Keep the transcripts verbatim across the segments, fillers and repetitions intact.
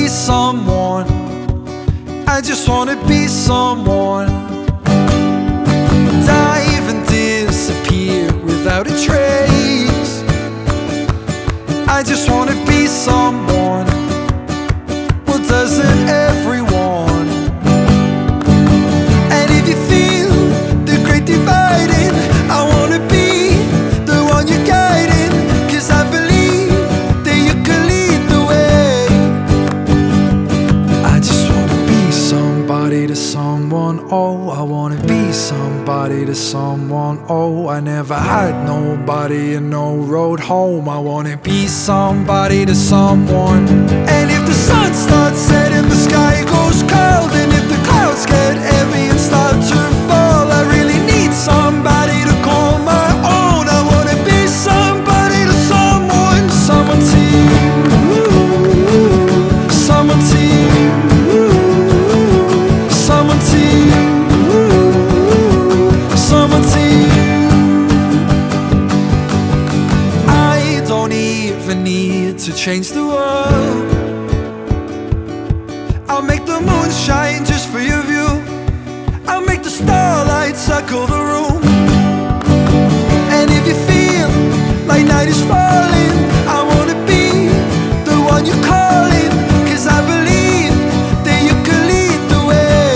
be someone. I just wanna be someone. Dive and disappear without a trace. I just wanna be someone. Well, doesn't everyone? And if you feel the great dividing, I wanna be the one you're guiding, 'cause I believe that you can lead the way. I just wanna be somebody to someone. Oh, I wanna be somebody to someone. Oh, I never had nobody and no road home. I wanna be somebody to someone. And if the sun starts setting, the sky goes cold, and if the clouds get heavy and start to fall, I really need somebody to call my own. I wanna be somebody to someone. Someone to you, someone to you, someone to you, someone to you. I don't even need to change the world. I'll make the moon shine just for your view. I'll make the starlight circle the room. And if you feel like night is falling, I wanna be the one you're calling, 'cause I believe that you can lead the way.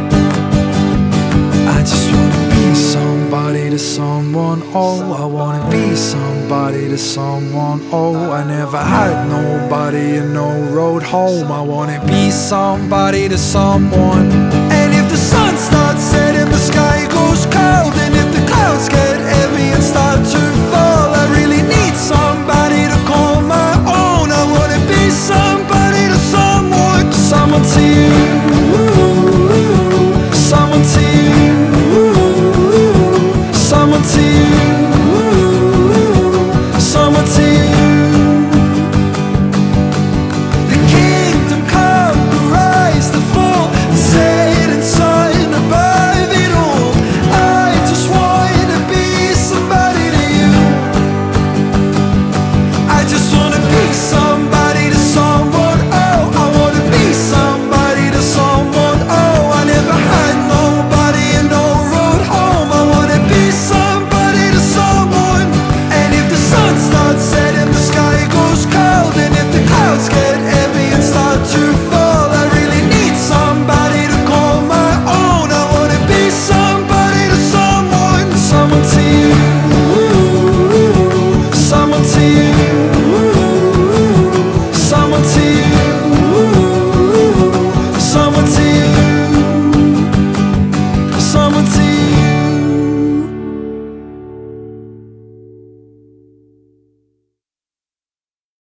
I just wanna be somebody to someone. Oh, I wanna be somebody to someone. Oh, I never had nobody and no road home. I wanna be somebody to someone. And if the sun starts setting, the sky goes cold, and if the clouds get heavy and start to fall, I really need somebody to call my own. I wanna be somebody to someone. Someone to you, someone to you, someone to you.